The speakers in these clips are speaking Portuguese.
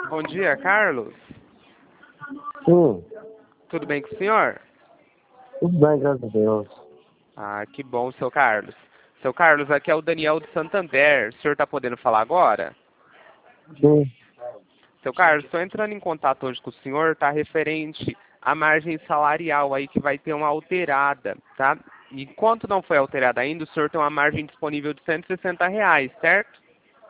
Bom dia, Carlos. Sim, Tudo bem com o senhor? tudo bem, graças a Deus. Ah, que bom, seu Carlos. Seu Carlos, aqui é o Daniel de Santander. O senhor está podendo falar agora? Sim, Seu Carlos, estou entrando em contato hoje com o senhor, tá referente à margem salarial aí que vai ter uma alterada, tá? Enquanto não foi alterada ainda, o senhor tem uma margem disponível de R$ 160, certo?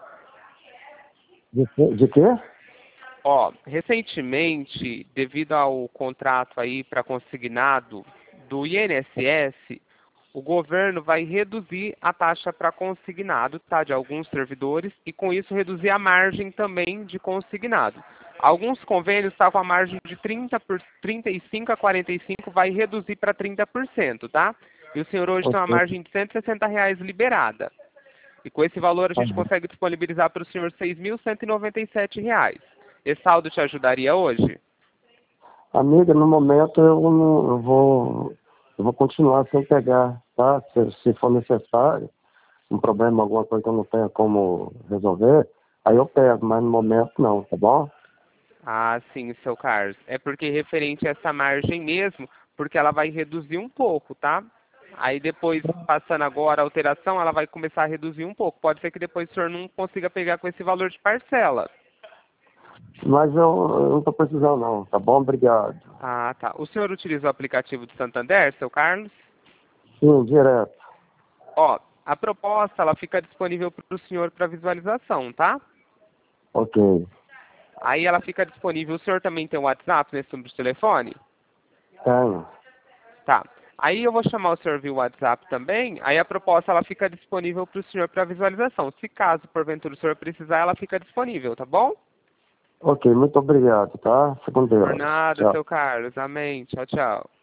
de quê? Ó, recentemente, devido ao contrato aí para consignado do INSS, o governo vai reduzir a taxa para consignado, tá, de alguns servidores e com isso reduzir a margem também de consignado. Alguns convênios estão com a margem de 35 a 45, vai reduzir para 30%, tá? E o senhor hoje tem uma Ok. margem de R$ 160 liberada. E com esse valor a gente consegue disponibilizar para o senhor R$ 6.197. Esse saldo te ajudaria hoje? Amiga, no momento eu vou continuar sem pegar, tá? Se for necessário, um problema, alguma coisa que eu não tenha como resolver, aí eu pego, mas no momento não, tá bom? Ah, sim, seu Carlos. É porque referente a essa margem mesmo, porque ela vai reduzir um pouco, tá? Aí depois, passando agora a alteração, ela vai começar a reduzir um pouco. Pode ser que depois o senhor não consiga pegar com esse valor de parcela. Mas eu não tô precisando não, tá bom? Obrigado. Ah, tá. O senhor utiliza o aplicativo do Santander, seu Carlos? Sim, direto. Ó, a proposta, ela fica disponível para o senhor para visualização, tá? Ok. Aí ela fica disponível. O senhor também tem o WhatsApp nesse número de telefone? Tenho. Tá. Aí eu vou chamar o senhor via WhatsApp também. Aí a proposta ela fica disponível para o senhor para visualização. Se caso porventura o senhor precisar, ela fica disponível, tá bom? Ok, muito obrigado, tá? Fica com Por Deus. nada, Tchau. seu Carlos. Amém. Tchau, tchau.